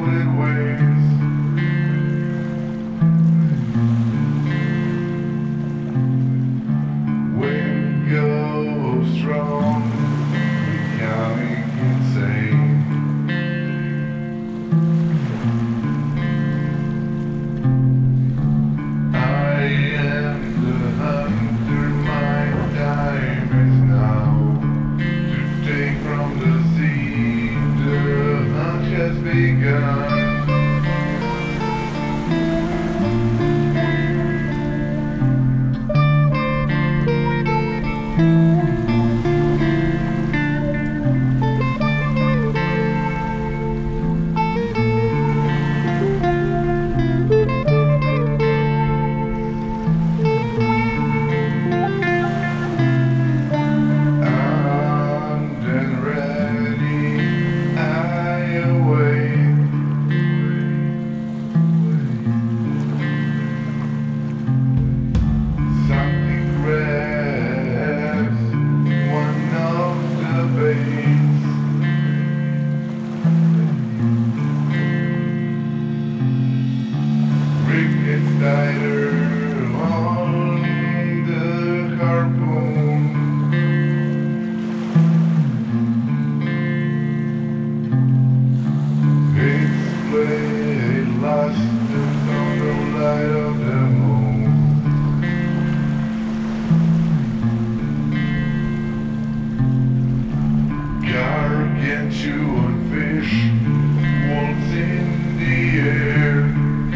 desolate ways. Wind goes strong, becoming insane. I am the hunter, my time is now to take from the sea. The hunt has begun. Armed and ready, I await. Something grabs one of the baits. Rig gets tighter on the harpoon. Its blade lost on the light of the moon. Gargantuan fish waltz in the air.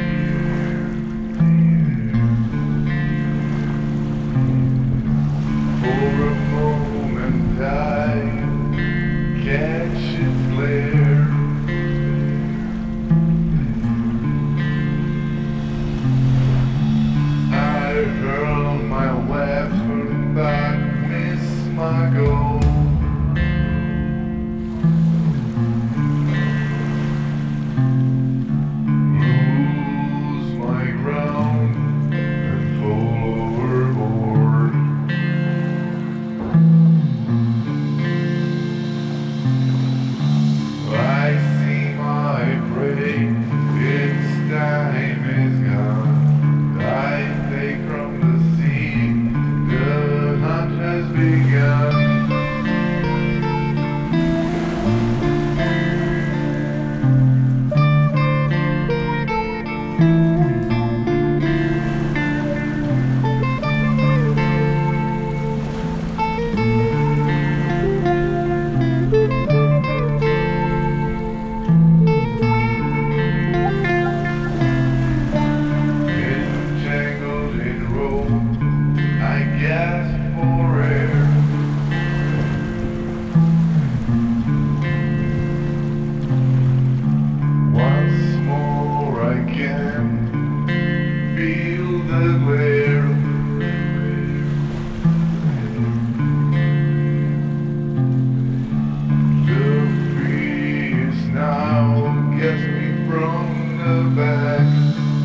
For a moment I catch its glare. I hurl my weapon but miss my goal. Lose my ground and fall overboard. I see my prey, its time is gone. I take from the sea, the hunt has begun. Entangled in rope, I gasp for air. Once more I can feel the glare. The breeze now gets me from the back.